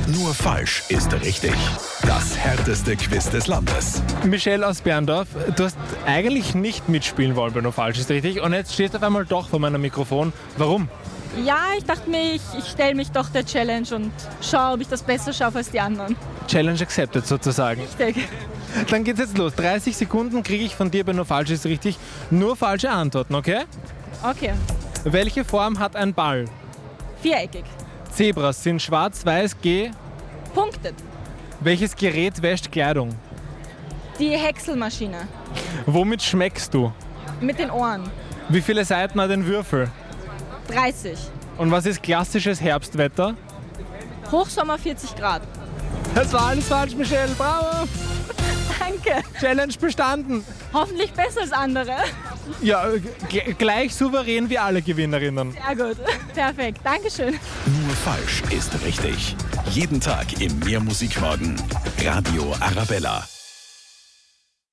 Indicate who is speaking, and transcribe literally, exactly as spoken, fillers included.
Speaker 1: Nur falsch ist richtig. Das härteste Quiz des Landes.
Speaker 2: Michelle aus Berndorf, du hast eigentlich nicht mitspielen wollen bei Nur falsch ist richtig und jetzt stehst du auf einmal doch vor meinem Mikrofon. Warum?
Speaker 3: Ja, ich dachte mir, ich, ich stelle mich doch der Challenge und schaue, ob ich das besser schaffe als die anderen.
Speaker 2: Challenge accepted sozusagen.
Speaker 3: Richtig.
Speaker 2: Dann geht's jetzt los. dreißig Sekunden kriege ich von dir bei Nur falsch ist richtig. Nur falsche Antworten, okay?
Speaker 3: Okay.
Speaker 2: Welche Form hat ein Ball?
Speaker 3: Viereckig.
Speaker 2: Zebras sind schwarz, weiß, G.
Speaker 3: Punktet.
Speaker 2: Welches Gerät wäscht Kleidung?
Speaker 3: Die Häckselmaschine.
Speaker 2: Womit schmeckst du?
Speaker 3: Mit den Ohren.
Speaker 2: Wie viele Seiten hat ein Würfel?
Speaker 3: dreißig.
Speaker 2: Und was ist klassisches Herbstwetter?
Speaker 3: Hochsommer vierzig Grad.
Speaker 2: Das war alles falsch, Michelle. Bravo!
Speaker 3: Danke.
Speaker 2: Challenge bestanden.
Speaker 3: Hoffentlich besser als andere.
Speaker 2: Ja, g- gleich souverän wie alle Gewinnerinnen.
Speaker 3: Sehr gut. Perfekt. Dankeschön.
Speaker 1: Nur falsch ist richtig. Jeden Tag im Mehr Musikmorgen. Radio Arabella.